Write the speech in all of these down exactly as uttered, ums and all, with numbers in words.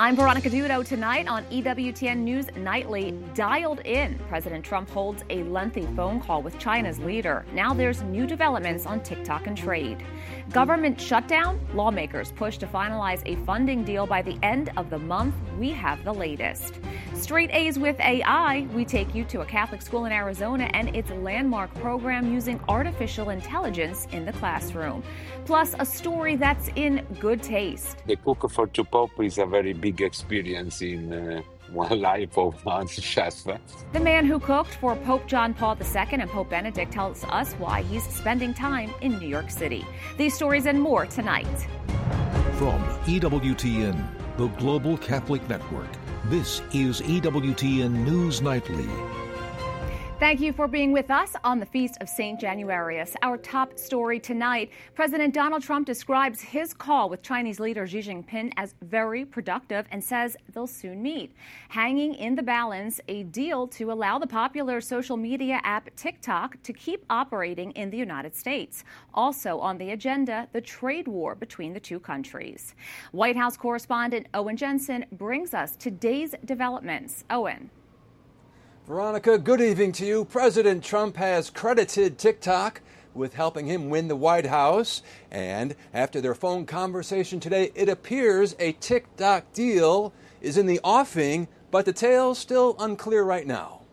I'm Veronica Dudo. Tonight on E W T N News Nightly, dialed in. President Trump holds a lengthy phone call with China's leader. Now there's new developments on TikTok and trade. Government shutdown? Lawmakers push to finalize a funding deal by the end of the month. We have the latest. Straight A's with A I. We take you to a Catholic school in Arizona and its landmark program using artificial intelligence in the classroom. Plus, a story that's in good taste. The cook for two Pope is a very big experience in uh, one life of one chef. The man who cooked for Pope John Paul the Second and Pope Benedict tells us why he's spending time in New York City. These stories and more tonight. From E W T N, the Global Catholic Network, this is E W T N News Nightly. Thank you for being with us on the Feast of Saint Januarius. Our top story tonight, President Donald Trump describes his call with Chinese leader Xi Jinping as very productive and says they'll soon meet. Hanging in the balance, a deal to allow the popular social media app TikTok to keep operating in the United States. Also on the agenda, the trade war between the two countries. White House correspondent Owen Jensen brings us today's developments. Owen. Veronica, good evening to you. President Trump has credited TikTok with helping him win the White House. And after their phone conversation today, it appears a TikTok deal is in the offing, but details still unclear right now.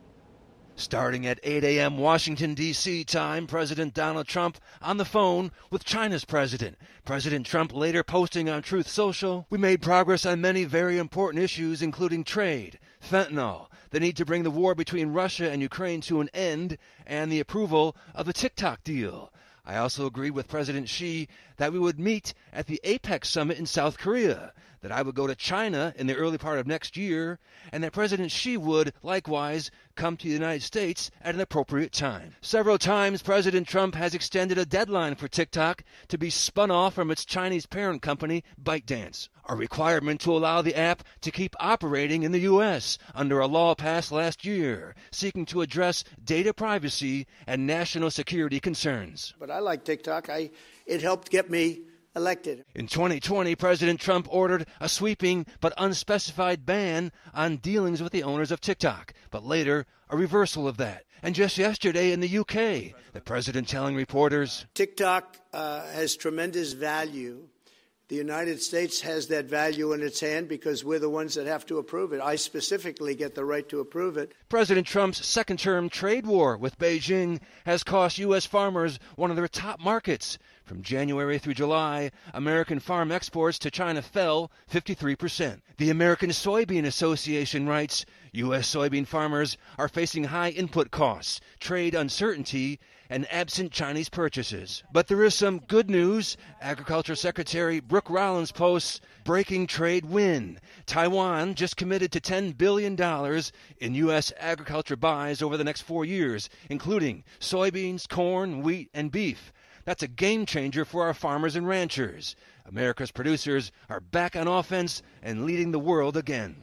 Starting at eight a.m. Washington, D C time, President Donald Trump on the phone with China's president. President Trump later posting on Truth Social, "We made progress on many very important issues, including trade, fentanyl, the need to bring the war between Russia and Ukraine to an end, and the approval of the TikTok deal. I also agreed with President Xi that we would meet at the APEC summit in South Korea, that I would go to China in the early part of next year, and that President Xi would, likewise, come to the United States at an appropriate time." Several times, President Trump has extended a deadline for TikTok to be spun off from its Chinese parent company, ByteDance, a requirement to allow the app to keep operating in the U S under a law passed last year, seeking to address data privacy and national security concerns. But I like TikTok. I it helped get me elected. In twenty twenty, President Trump ordered a sweeping but unspecified ban on dealings with the owners of TikTok, but later a reversal of that. And just yesterday in the U K, the president telling reporters, TikTok uh, has tremendous value. The United States has that value in its hand because we're the ones that have to approve it. I specifically get the right to approve it. President Trump's second-term trade war with Beijing has cost U S farmers one of their top markets. From January through July, American farm exports to China fell fifty-three percent. The American Soybean Association writes, U S soybean farmers are facing high input costs, trade uncertainty, and absent Chinese purchases. But there is some good news. Agriculture Secretary Brooke Rollins posts, breaking trade win. Taiwan just committed to ten billion dollars in U S agriculture buys over the next four years, including soybeans, corn, wheat, and beef. That's a game changer for our farmers and ranchers. America's producers are back on offense and leading the world again.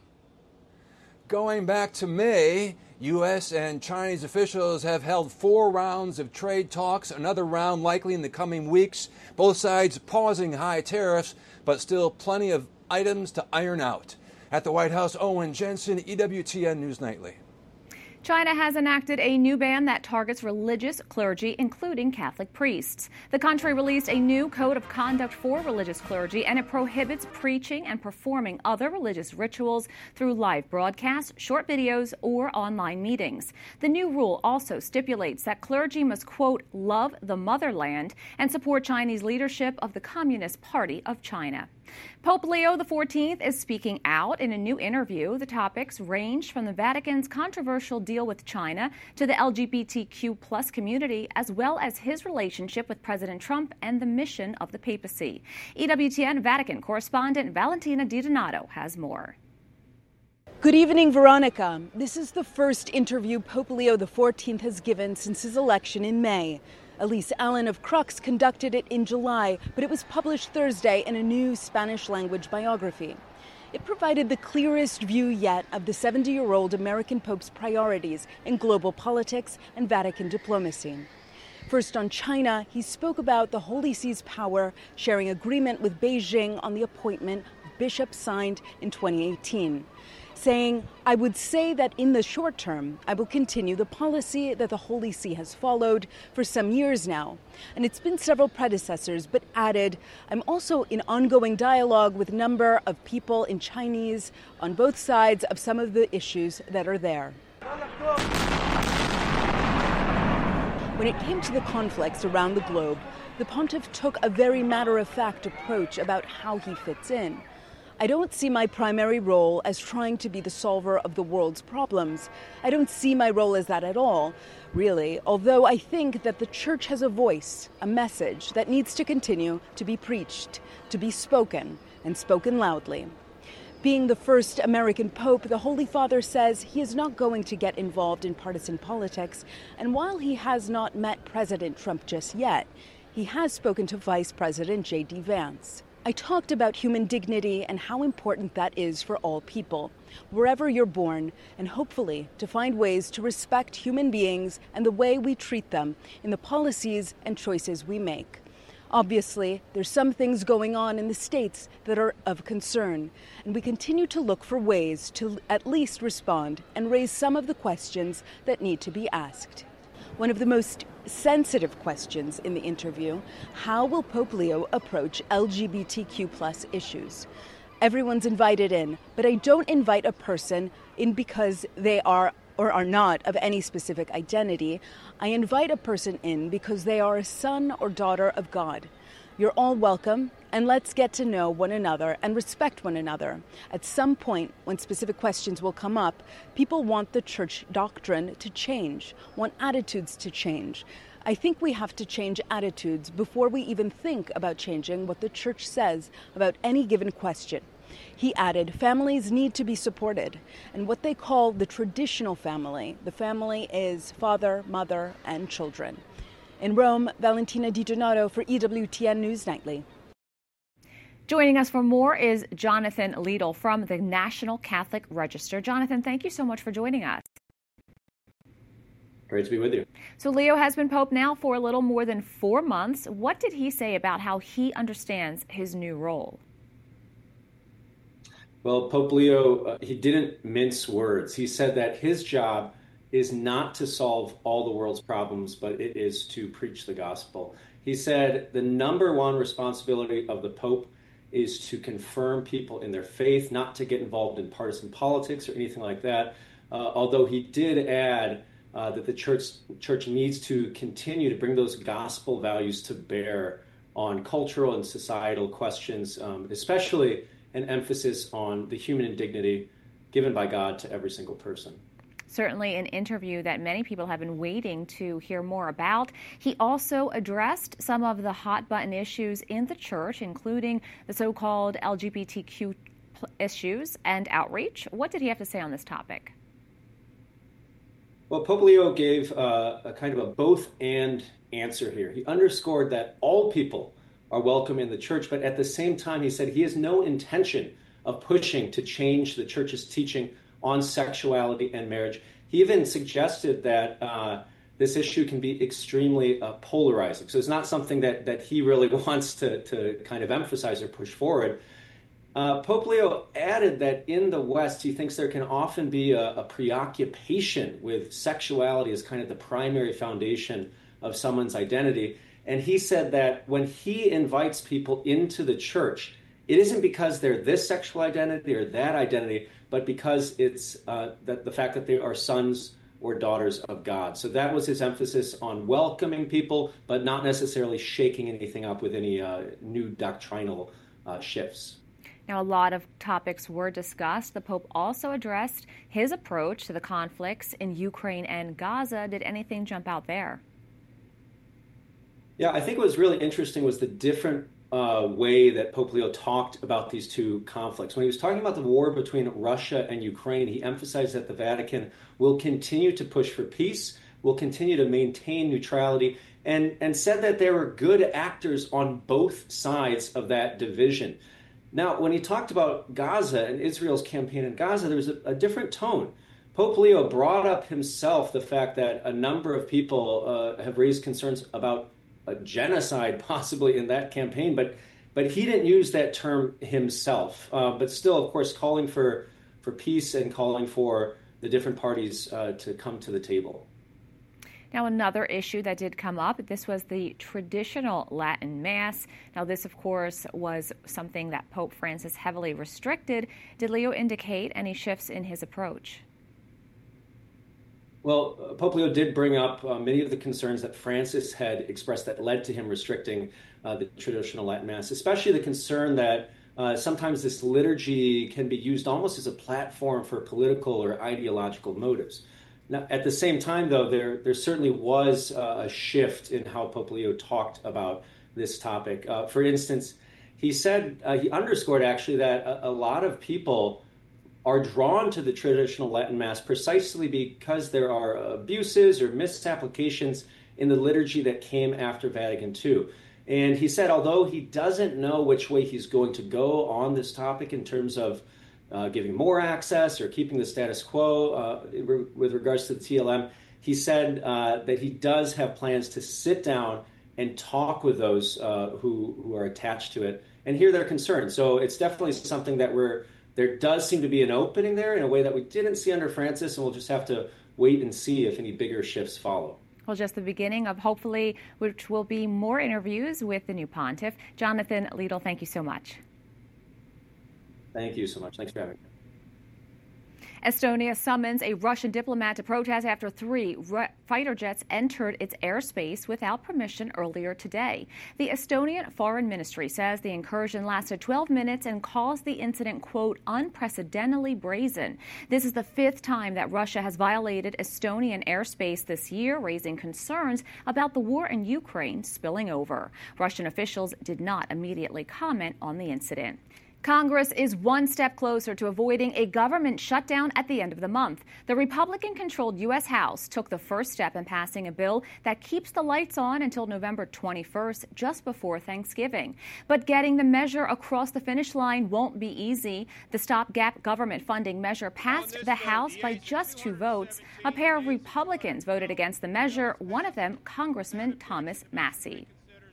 Going back to May, U S and Chinese officials have held four rounds of trade talks, another round likely in the coming weeks. Both sides pausing high tariffs, but still plenty of items to iron out. At the White House, Owen Jensen, E W T N News Nightly. China has enacted a new ban that targets religious clergy, including Catholic priests. The country released a new code of conduct for religious clergy, and it prohibits preaching and performing other religious rituals through live broadcasts, short videos, or online meetings. The new rule also stipulates that clergy must, quote, love the motherland and support Chinese leadership of the Communist Party of China. Pope Leo the fourteenth is speaking out in a new interview. The topics range from the Vatican's controversial deal with China to the L G B T Q plus community, as well as his relationship with President Trump and the mission of the papacy. E W T N Vatican correspondent Valentina DiDonato has more. Good evening, Veronica. This is the first interview Pope Leo the fourteenth has given since his election in May. Elise Allen of Crux conducted it in July, but it was published Thursday in a new Spanish-language biography. It provided the clearest view yet of the seventy-year-old American Pope's priorities in global politics and Vatican diplomacy. First on China, he spoke about the Holy See's power, sharing agreement with Beijing on the appointment of bishops signed in twenty eighteen, saying, "I would say that in the short term, I will continue the policy that the Holy See has followed for some years now. And it's been several predecessors," but added, "I'm also in ongoing dialogue with a number of people in Chinese on both sides of some of the issues that are there." When it came to the conflicts around the globe, the pontiff took a very matter-of-fact approach about how he fits in. "I don't see my primary role as trying to be the solver of the world's problems. I don't see my role as that at all, really, although I think that the church has a voice, a message that needs to continue to be preached, to be spoken, and spoken loudly." Being the first American pope, the Holy Father says he is not going to get involved in partisan politics, and while he has not met President Trump just yet, he has spoken to Vice President J D Vance. "I talked about human dignity and how important that is for all people, wherever you're born, and hopefully to find ways to respect human beings and the way we treat them in the policies and choices we make. Obviously, there's some things going on in the States that are of concern, and we continue to look for ways to at least respond and raise some of the questions that need to be asked." One of the most sensitive questions in the interview: how will Pope Leo approach L G B T Q plus issues? Everyone's invited in, but I don't invite a person in because they are or are not of any specific identity. I invite a person in because they are a son or daughter of God. You're all welcome, and let's get to know one another and respect one another. At some point, when specific questions will come up, people want the church doctrine to change, want attitudes to change. I think we have to change attitudes before we even think about changing what the church says about any given question. He added, families need to be supported, and what they call the traditional family. The family is father, mother, and children. In Rome, Valentina Di Donato for E W T N News Nightly. Joining us for more is Jonathan Liedl from the National Catholic Register. Jonathan, thank you so much for joining us. Great to be with you. So Leo has been Pope now for a little more than four months. What did he say about how he understands his new role? Well, Pope Leo, uh, he didn't mince words. He said that his job is not to solve all the world's problems, but it is to preach the gospel. He said the number one responsibility of the Pope is to confirm people in their faith, not to get involved in partisan politics or anything like that. Uh, although he did add uh, that the church church needs to continue to bring those gospel values to bear on cultural and societal questions, um, especially an emphasis on the human indignity given by God to every single person. Certainly an interview that many people have been waiting to hear more about. He also addressed some of the hot-button issues in the church, including the so-called L G B T Q issues and outreach. What did he have to say on this topic? Well, Pope Leo gave uh, a kind of a both-and answer here. He underscored that all people are welcome in the church, but at the same time, he said he has no intention of pushing to change the church's teaching on sexuality and marriage. He even suggested that uh, this issue can be extremely uh, polarizing. So it's not something that, that he really wants to, to kind of emphasize or push forward. Uh, Pope Leo added that in the West, he thinks there can often be a, a preoccupation with sexuality as kind of the primary foundation of someone's identity. And he said that when he invites people into the church, it isn't because they're this sexual identity or that identity, but because it's uh, that the fact that they are sons or daughters of God. So that was his emphasis on welcoming people, but not necessarily shaking anything up with any uh, new doctrinal uh, shifts. Now, a lot of topics were discussed. The Pope also addressed his approach to the conflicts in Ukraine and Gaza. Did anything jump out there? Yeah, I think what was really interesting was the different uh, way that Pope Leo talked about these two conflicts. When he was talking about the war between Russia and Ukraine, he emphasized that the Vatican will continue to push for peace, will continue to maintain neutrality, and, and said that there were good actors on both sides of that division. Now, when he talked about Gaza and Israel's campaign in Gaza, there was a, a different tone. Pope Leo brought up himself the fact that a number of people uh, have raised concerns about a genocide possibly in that campaign, but But he didn't use that term himself. Uh, but still, of course, calling for, for peace and calling for the different parties uh, to come to the table. Now, another issue that did come up, this was the traditional Latin Mass. Now, this, of course, was something that Pope Francis heavily restricted. Did Leo indicate any shifts in his approach? Well, Pope Leo did bring up uh, many of the concerns that Francis had expressed that led to him restricting uh, the traditional Latin Mass, especially the concern that uh, sometimes this liturgy can be used almost as a platform for political or ideological motives. Now, at the same time, though, there there certainly was uh, a shift in how Pope Leo talked about this topic. Uh, for instance, he said, uh, he underscored actually that a, a lot of people are drawn to the traditional Latin Mass precisely because there are abuses or misapplications in the liturgy that came after Vatican Two. And he said, although he doesn't know which way he's going to go on this topic in terms of Uh, giving more access or keeping the status quo uh, re- with regards to the T L M, he said uh, that he does have plans to sit down and talk with those uh, who who are attached to it and hear their concerns. So it's definitely something that we're there does seem to be an opening there in a way that we didn't see under Francis, and we'll just have to wait and see if any bigger shifts follow. Well, just the beginning of hopefully which will be more interviews with the new pontiff. Jonathan Liedl, thank you so much. Thank you so much. Thanks for having me. Estonia summons a Russian diplomat to protest after three fighter jets entered its airspace without permission earlier today. The Estonian Foreign Ministry says the incursion lasted twelve minutes and calls the incident, quote, unprecedentedly brazen. This is the fifth time that Russia has violated Estonian airspace this year, raising concerns about the war in Ukraine spilling over. Russian officials did not immediately comment on the incident. Congress is one step closer to avoiding a government shutdown at the end of the month. The Republican-controlled U S House took the first step in passing a bill that keeps the lights on until November twenty-first, just before Thanksgiving. But getting the measure across the finish line won't be easy. The stopgap government funding measure passed the House by just two votes. A pair of Republicans voted against the measure, one of them Congressman Thomas Massie.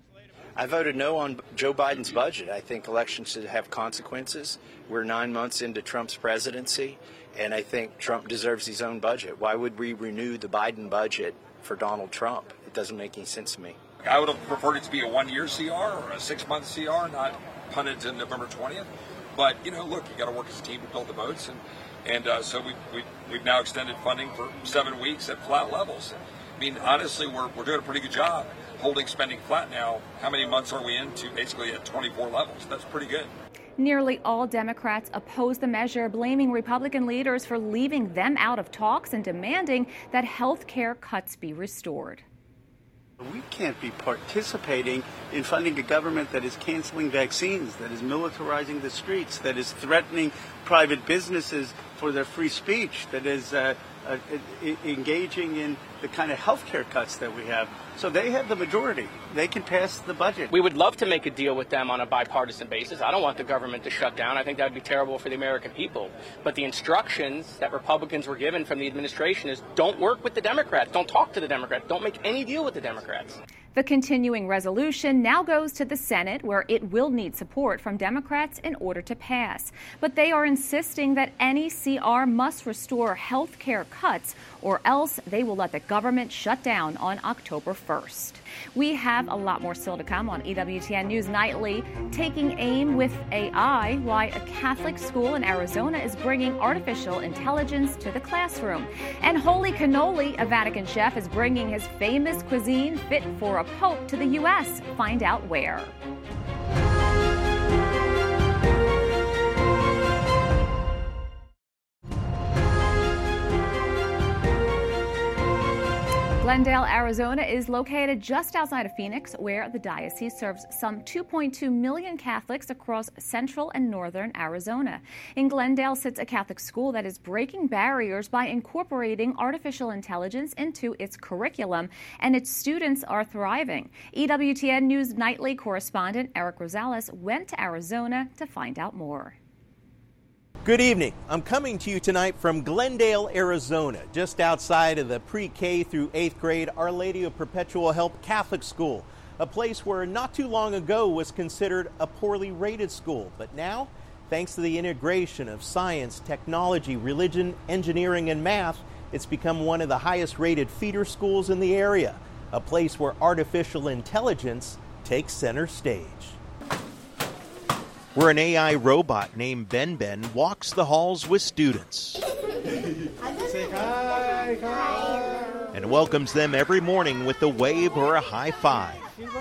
I voted no on Joe Biden's budget. I think elections should have consequences. We're nine months into Trump's presidency, and I think Trump deserves his own budget. Why would we renew the Biden budget for Donald Trump? It doesn't make any sense to me. I would have preferred it to be a one-year C R or a six-month C R, not punted to November twentieth. But, you know, look, you got to work as a team to build the votes, and and uh, so we, we, we've now extended funding for seven weeks at flat levels. I mean, honestly, we're we're doing a pretty good job holding spending flat now. How many months are we into basically at twenty-four levels? That's pretty good. Nearly all Democrats oppose the measure, blaming Republican leaders for leaving them out of talks and demanding that health care cuts be restored. We can't be participating in funding a government that is canceling vaccines, that is militarizing the streets, that is threatening private businesses for their free speech, that is uh, uh, engaging in the kind of health care cuts that we have. So they have the majority. They can pass the budget. We would love to make a deal with them on a bipartisan basis. I don't want the government to shut down. I think that would be terrible for the American people. But the instructions that Republicans were given from the administration is don't work with the Democrats. Don't talk to the Democrats. Don't make any deal with the Democrats. The continuing resolution now goes to the Senate, where it will need support from Democrats in order to pass. But they are insisting that any C R must restore health care cuts, or else they will let the government shut down on October first. We have a lot more still to come on E W T N News Nightly. Taking aim with A I, why a Catholic school in Arizona is bringing artificial intelligence to the classroom. And Holy Cannoli, a Vatican chef, is bringing his famous cuisine fit for a pope to the U S. Find out where. Glendale, Arizona is located just outside of Phoenix, where the diocese serves some two point two million Catholics across central and northern Arizona. In Glendale sits a Catholic school that is breaking barriers by incorporating artificial intelligence into its curriculum, and its students are thriving. E W T N News Nightly correspondent Eric Rosales went to Arizona to find out more. Good evening. I'm coming to you tonight from Glendale, Arizona, just outside of the pre-K through eighth grade Our Lady of Perpetual Help Catholic School. a place where not too long ago was considered a poorly rated school. But now, thanks to the integration of science, technology, religion, engineering, and math, it's become one of the highest rated feeder schools in the area, a place where artificial intelligence takes center stage. Where an A I robot named Ben Ben walks the halls with students. Say hi, hi. And welcomes them every morning with a wave or a high five.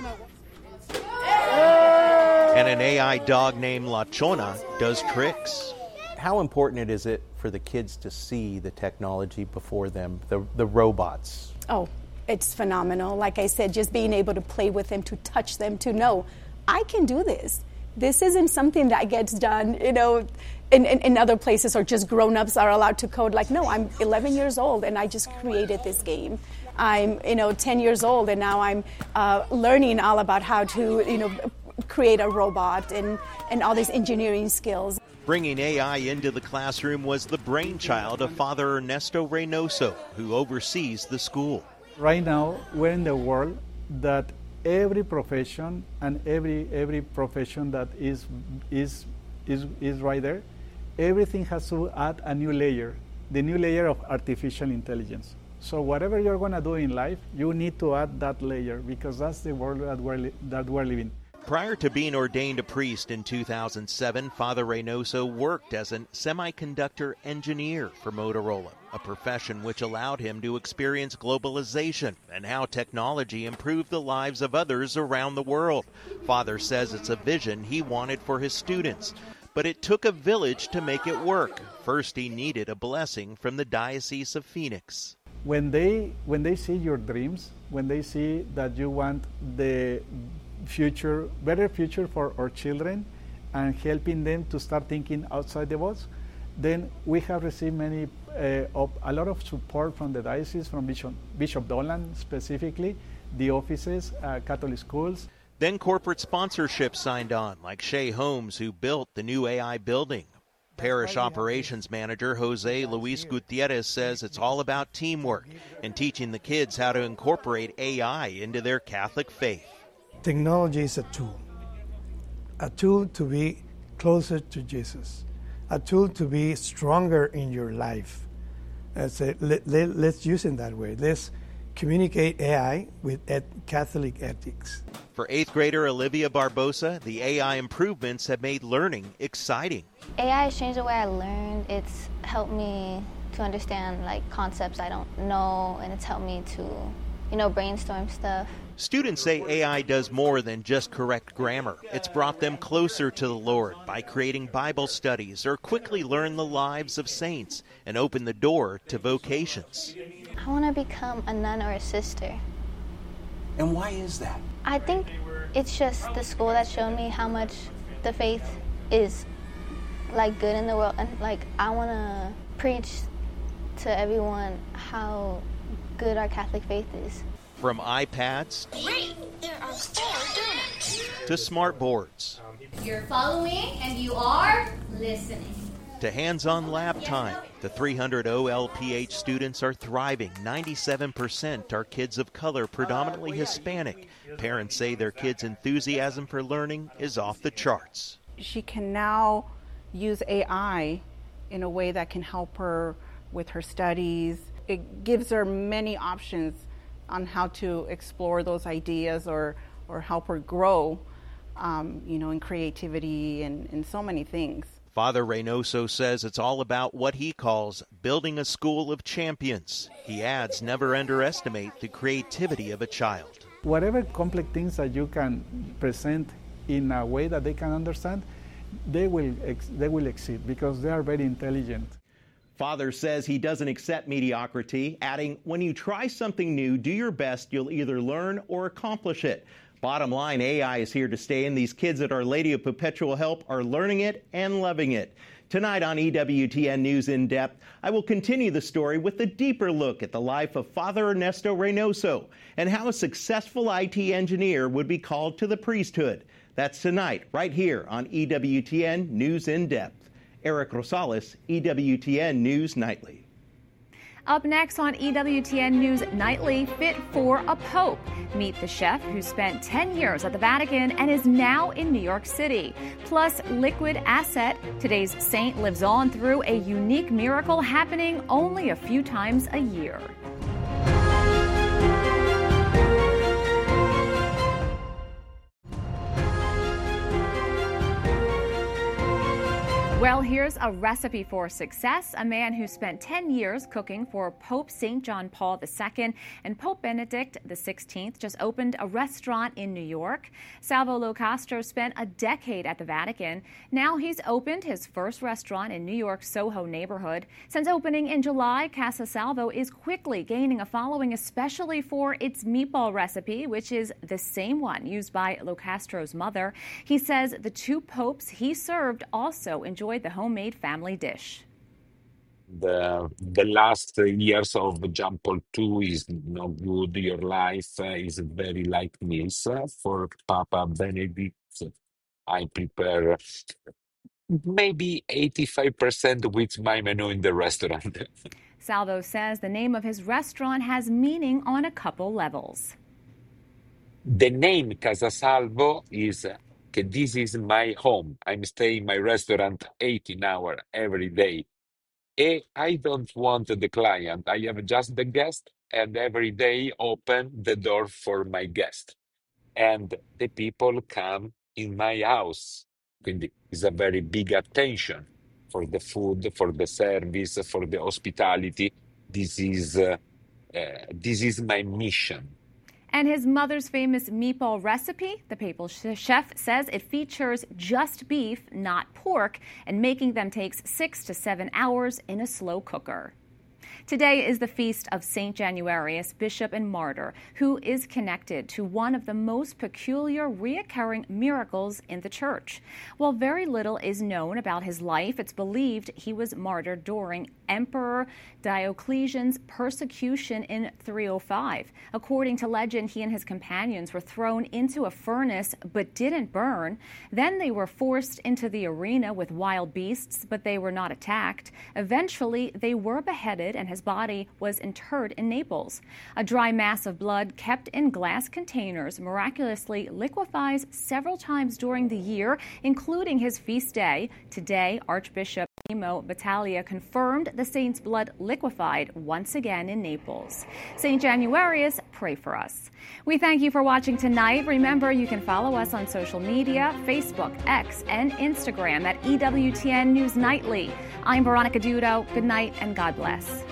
And an A I dog named La Chona does tricks. How important is it for the kids to see the technology before them, the, the robots? Oh, it's phenomenal. Like I said, just being able to play with them, to touch them, to know, I can do this. This isn't something that gets done, you know, in, in, in other places, or just grown-ups are allowed to code. Like, no, I'm eleven years old and I just created this game. I'm, you know, ten years old and now I'm uh, learning all about how to, you know, create a robot and, and all these engineering skills. Bringing A I into the classroom was the brainchild of Father Ernesto Reynoso, who oversees the school. Right now, we're in the world that every profession and every every profession that is is is is right there, everything has to add a new layer, the new layer of artificial intelligence. So whatever you're going to do in life, you need to add that layer, because that's the world that we're that we're living. Prior to being ordained a priest in two thousand seven, Father Reynoso worked as a semiconductor engineer for Motorola, a profession which allowed him to experience globalization and how technology improved the lives of others around the world. Father says it's a vision he wanted for his students, but it took a village to make it work. First, he needed a blessing from the Diocese of Phoenix. When they when they see your dreams, when they see that you want the future, better future for our children, and helping them to start thinking outside the box, then we have received many uh, of, a lot of support from the diocese, from Bishop, Bishop Dolan specifically, the offices, uh, Catholic schools. Then corporate sponsorships signed on, like Shea Holmes, who built the new A I building. Parish operations manager Jose Luis Gutierrez says it's all about teamwork and teaching the kids how to incorporate A I into their Catholic faith. Technology is a tool, a tool to be closer to Jesus, a tool to be stronger in your life. As a, let, let, let's use it that way. Let's communicate A I with ed, Catholic ethics. For eighth grader Olivia Barbosa, the A I improvements have made learning exciting. A I has changed the way I learned. It's helped me to understand like concepts I don't know, and it's helped me to, you know, brainstorm stuff. Students say A I does more than just correct grammar. It's brought them closer to the Lord by creating Bible studies or quickly learn the lives of saints and open the door to vocations. I want to become a nun or a sister. And why is that? I think it's just the school that showed me how much the faith is like good in the world, and like I want to preach to everyone how good our Catholic faith is. From iPads Wait, there are four donuts. to smart boards You're following and you are listening. to hands-on lab time, the three hundred O L P H students are thriving. ninety-seven percent are kids of color, predominantly Hispanic. Parents say their kids' enthusiasm for learning is off the charts. She can now use A I in a way that can help her with her studies. It gives her many options on how to explore those ideas or, or help her grow, um, you know, in creativity and in so many things. Father Reynoso says it's all about what he calls building a school of champions. He adds, never underestimate the creativity of a child. Whatever complex things that you can present in a way that they can understand, they will ex- they will exceed because they are very intelligent. Father says he doesn't accept mediocrity, adding, when you try something new, do your best. You'll either learn or accomplish it. Bottom line, A I is here to stay, and these kids at Our Lady of Perpetual Help are learning it and loving it. Tonight on E W T N News In Depth, I will continue the story with a deeper look at the life of Father Ernesto Reynoso and how a successful I T engineer would be called to the priesthood. That's tonight, right here on E W T N News In Depth. Eric Rosales, E W T N News Nightly. Up next on E W T N News Nightly, fit for a pope. Meet the chef who spent ten years at the Vatican and is now in New York City. Plus, liquid asset. Today's saint lives on through a unique miracle happening only a few times a year. Well, here's a recipe for success. A man who spent ten years cooking for Pope Saint John Paul the Second and Pope Benedict the Sixteenth just opened a restaurant in New York. Salvo Locastro spent a decade at the Vatican. Now he's opened his first restaurant in New York's Soho neighborhood. Since opening in July, Casa Salvo is quickly gaining a following, especially for its meatball recipe, which is the same one used by Locastro's mother. He says the two popes he served also enjoyed the homemade family dish. The the last years of John Paul the Second is no good. Your life uh, is very light meals. Uh, for Papa Benedict, I prepare maybe eighty-five percent with my menu in the restaurant. Salvo says the name of his restaurant has meaning on a couple levels. The name Casa Salvo is uh, this is my home. I'm staying in my restaurant eighteen hours every day. And I don't want the client. I have just the guest, and every day open the door for my guest. And the people come in my house. Quindi it's a very big attention for the food, for the service, for the hospitality. This is uh, uh, this is my mission. And his mother's famous meatball recipe, the papal chef says it features just beef, not pork, and making them takes six to seven hours in a slow cooker. Today is the feast of Saint Januarius, bishop and martyr, who is connected to one of the most peculiar reoccurring miracles in the church. While very little is known about his life, it's believed he was martyred during Emperor Diocletian's persecution in three oh five. According to legend, he and his companions were thrown into a furnace but didn't burn. Then they were forced into the arena with wild beasts, but they were not attacked. Eventually, they were beheaded and his body was interred in Naples. A dry mass of blood kept in glass containers miraculously liquefies several times during the year, including his feast day. Today, Archbishop Mimo Battaglia confirmed the saint's blood liquefied once again in Naples. Saint Januarius, pray for us. We thank you for watching tonight. Remember, you can follow us on social media, Facebook, X, and Instagram at E W T N News Nightly. I'm Veronica Dudo. Good night and God bless.